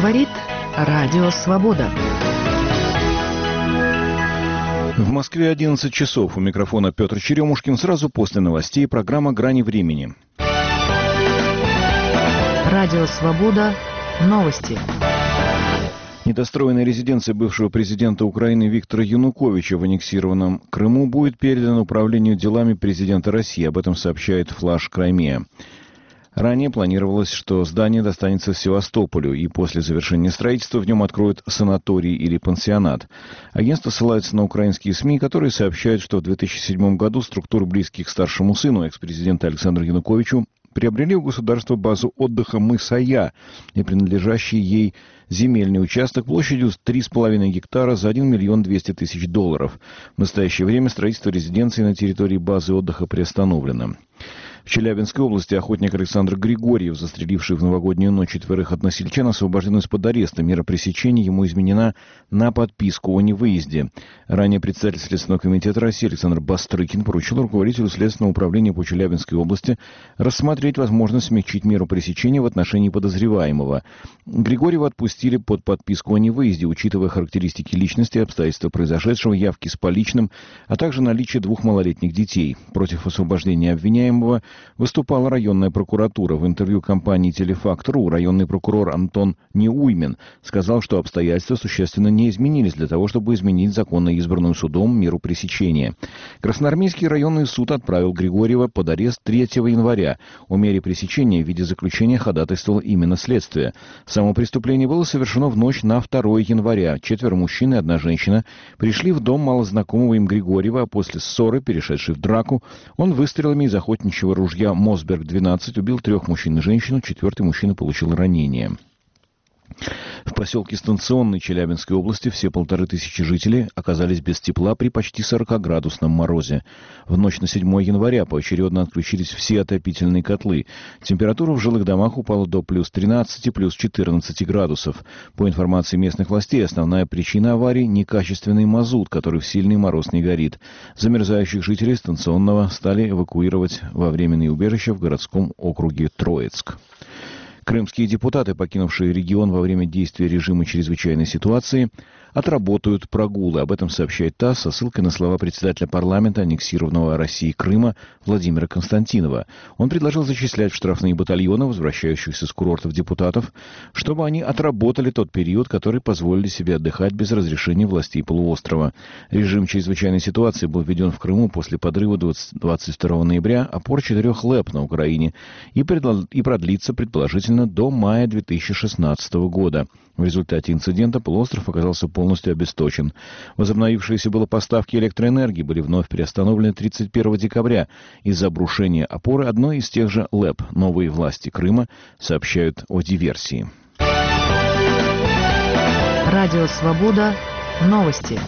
Говорит Радио Свобода. В Москве 11 часов. У микрофона Петр Черемушкин. Сразу после новостей программа «Грани времени». Радио Свобода. Новости. Недостроенная резиденция бывшего президента Украины Виктора Януковича в аннексированном Крыму будет передана управлению делами президента России. Об этом сообщает «Флаш Краймея». Ранее планировалось, что здание достанется Севастополю, и после завершения строительства в нем откроют санаторий или пансионат. Агентство ссылается на украинские СМИ, которые сообщают, что в 2007 году структуры, близкие к старшему сыну экс-президента Александру Януковичу, приобрели у государства базу отдыха Мысая и принадлежащий ей земельный участок площадью 3,5 гектара за $1 200 000. В настоящее время строительство резиденции на территории базы отдыха приостановлено. В Челябинской области охотник Александр Григорьев, застреливший в новогоднюю ночь 4 односельчан, освобожден из-под ареста. Мера пресечения ему изменена на подписку о невыезде. Ранее председатель Следственного комитета России Александр Бастрыкин поручил руководителю Следственного управления по Челябинской области рассмотреть возможность смягчить меру пресечения в отношении подозреваемого. Григорьева отпустили под подписку о невыезде, учитывая характеристики личности, обстоятельства произошедшего, явки с поличным, а также наличие 2 малолетних детей. Против освобождения обвиняемого выступала районная прокуратура. В интервью компании «Телефакт.ру» районный прокурор Антон Неуймен сказал, что обстоятельства существенно не изменились для того, чтобы изменить законно избранную судом меру пресечения. Красноармейский районный суд отправил Григорьева под арест 3 января. О мере пресечения в виде заключения ходатайствовало именно следствие. Само преступление было совершено в ночь на 2 января. 4 мужчин и 1 женщина пришли в дом малознакомого им Григорьева, а после ссоры, перешедшей в драку, он выстрелами из охотничьего ружья Мосберг-12 убил 3 мужчин и женщину, 4-й мужчина получил ранение. В поселке Станционный Челябинской области все 1500 жителей оказались без тепла при почти 40-градусном морозе. В ночь на 7 января поочередно отключились все отопительные котлы. Температура в жилых домах упала до плюс 13, плюс 14 градусов. По информации местных властей, основная причина аварии – некачественный мазут, который в сильный мороз не горит. Замерзающих жителей Станционного стали эвакуировать во временные убежища в городском округе Троицк. Крымские депутаты, покинувшие регион во время действия режима чрезвычайной ситуации, отработают прогулы. Об этом сообщает ТАСС со ссылкой на слова председателя парламента аннексированного Россией Крыма Владимира Константинова. Он предложил зачислять в штрафные батальоны возвращающихся с курортов депутатов, чтобы они отработали тот период, который позволили себе отдыхать без разрешения властей полуострова. Режим чрезвычайной ситуации был введен в Крыму после подрыва 22 ноября опор 4 ЛЭП на Украине и продлится предположительно до мая 2016 года. В результате инцидента полуостров оказался полностью обесточен. Возобновившиеся было поставки электроэнергии были вновь приостановлены 31 декабря из-за обрушения опоры одной из тех же ЛЭП. Новые власти Крыма сообщают о диверсии. Радио Свобода. Новости.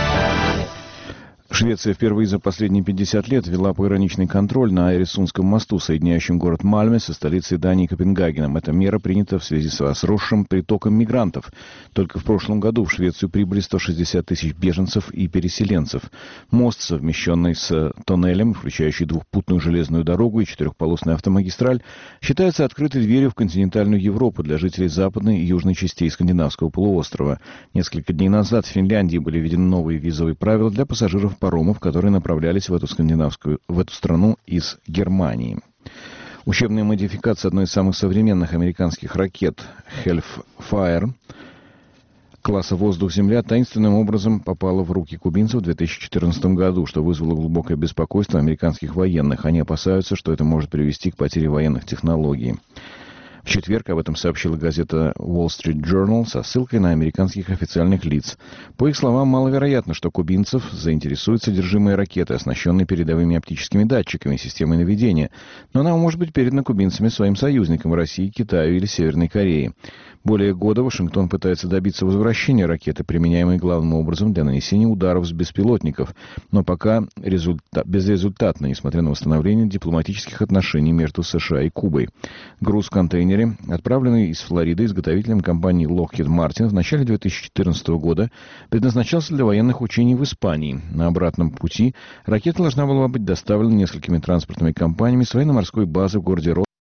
Швеция впервые за последние 50 лет ввела пограничный контроль на Эресунском мосту, соединяющем город Мальме со столицей Дании Копенгагеном. Эта мера принята в связи с возросшим притоком мигрантов. Только в прошлом году в Швецию прибыли 160 тысяч беженцев и переселенцев. Мост, совмещенный с тоннелем, включающий двухпутную железную дорогу и 4-полосную автомагистраль, считается открытой дверью в континентальную Европу для жителей западной и южной частей скандинавского полуострова. Несколько дней назад в Финляндии были введены новые визовые правила для пассажиров паромов, которые направлялись в эту страну из Германии. Учебная модификация одной из самых современных американских ракет Hellfire класса «Воздух-Земля» таинственным образом попала в руки кубинцев в 2014 году, что вызвало глубокое беспокойство американских военных. Они опасаются, что это может привести к потере военных технологий. В четверг об этом сообщила газета Wall Street Journal со ссылкой на американских официальных лиц. По их словам, маловероятно, что кубинцев заинтересует содержимое ракеты, оснащенной передовыми оптическими датчиками и системой наведения, но она может быть передана кубинцами своим союзникам России, Китаю или Северной Корее. Более года Вашингтон пытается добиться возвращения ракеты, применяемой главным образом для нанесения ударов с беспилотников, но пока безрезультатно, несмотря на восстановление дипломатических отношений между США и Кубой. Груз в контейнере, отправленный из Флориды изготовителем компании Lockheed Martin в начале 2014 года, предназначался для военных учений в Испании. На обратном пути ракета должна была быть доставлена несколькими транспортными компаниями с военно-морской базы в городе